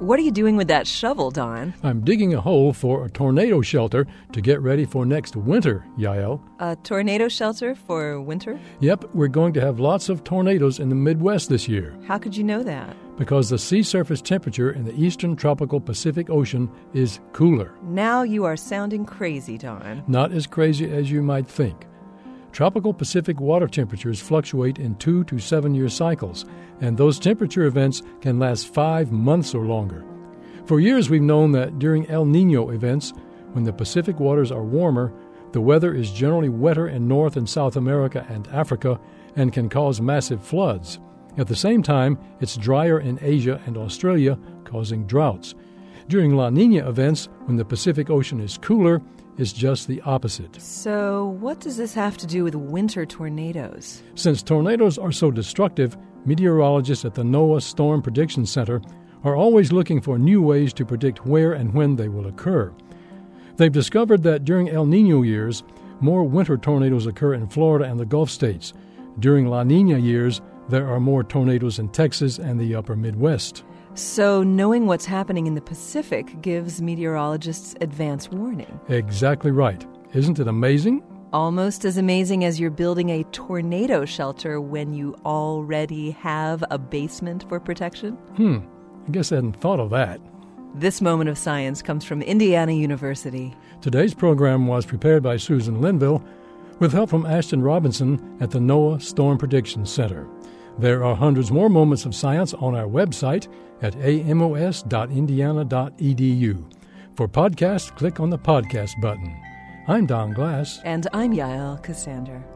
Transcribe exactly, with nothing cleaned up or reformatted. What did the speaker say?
What are you doing with that shovel, Don? I'm digging a hole for a tornado shelter to get ready for next winter, Yael. A tornado shelter for winter? Yep, we're going to have lots of tornadoes in the Midwest this year. How could you know that? Because the sea surface temperature in the eastern tropical Pacific Ocean is cooler. Now you are sounding crazy, Don. Not as crazy as you might think. Tropical Pacific water temperatures fluctuate in two to seven year cycles, and those temperature events can last five months or longer. For years we've known that during El Niño events, when the Pacific waters are warmer, the weather is generally wetter in North and South America and Africa and can cause massive floods. At the same time, it's drier in Asia and Australia, causing droughts. During La Niña events, when the Pacific Ocean is cooler, it's just the opposite. So what does this have to do with winter tornadoes? Since tornadoes are so destructive, meteorologists at the NOAA Storm Prediction Center are always looking for new ways to predict where and when they will occur. They've discovered that during El Niño years, more winter tornadoes occur in Florida and the Gulf states. During La Niña years, there are more tornadoes in Texas and the upper Midwest. So knowing what's happening in the Pacific gives meteorologists advance warning. Exactly right. Isn't it amazing? Almost as amazing as you're building a tornado shelter when you already have a basement for protection. Hmm, I guess I hadn't thought of that. This moment of science comes from Indiana University. Today's program was prepared by Susan Linville with help from Ashton Robinson at the NOAA Storm Prediction Center. There are hundreds more moments of science on our website at a m o s dot indiana dot e d u. For podcasts, click on the podcast button. I'm Don Glass. And I'm Yael Cassander.